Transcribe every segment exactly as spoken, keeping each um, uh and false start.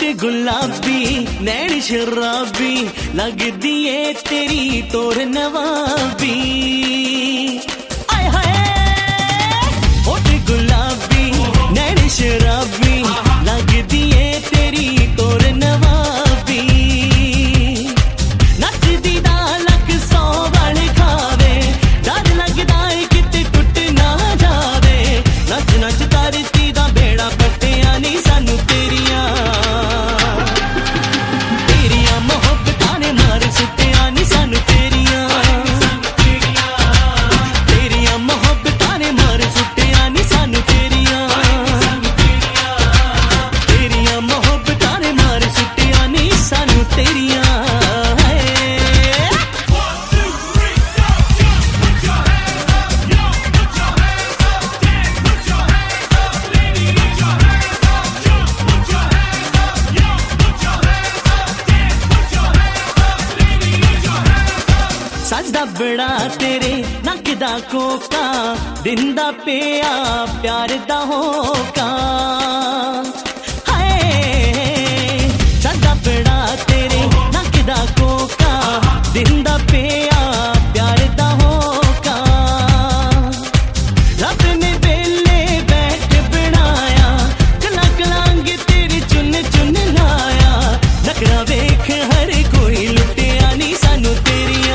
गुलाबी नैन शराबी लगदी है तेरी तोर नवाबी। आय हाय होठ गुलाबी नैन शराबी लगदी है तेरी तोर नवाबी। नचदी दा लख सौ वाले खावे डर लगदा है किते टुट ना जावे। नच नच धरती दा बेड़ा पट्टिया नी सानू तेरिया सजदा बड़ा तेरे नक दा कोका दिंदा पिया प्यार दा होका। हाय सजदा बड़ा तेरे नक दा कोका दिंदा पिया प्यार दा होका। रब ने बेले बैठ बनाया कला कलांगे तेरे चुन चुन लाया। नखरा वेख हर कोई लुटिया नी सानू तेरिया।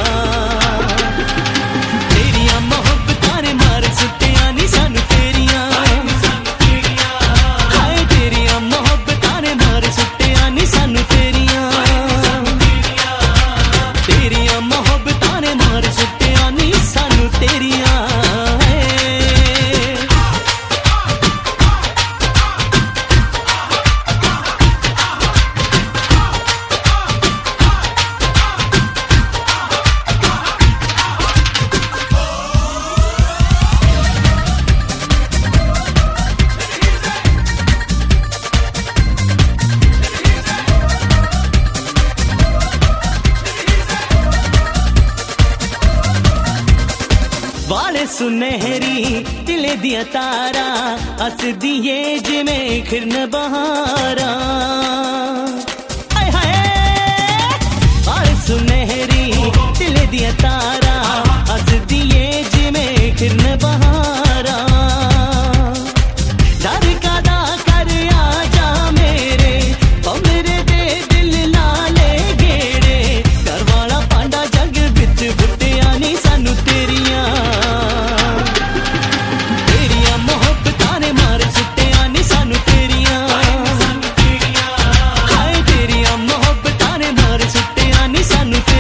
वाले सुनहरी दिले दिया तारा हसदी है जिमें खिरन बहारा। आय हाय वाले सुनहरी दिले दिया तारा हसदी है जिमें खिरन बहारा। डर का दा कर आजा मेरे ओ मेरे दे दिल लाले गेड़े। घर वाला पांडा जग बिच फुटिया नी सानू तेरिया। Sanu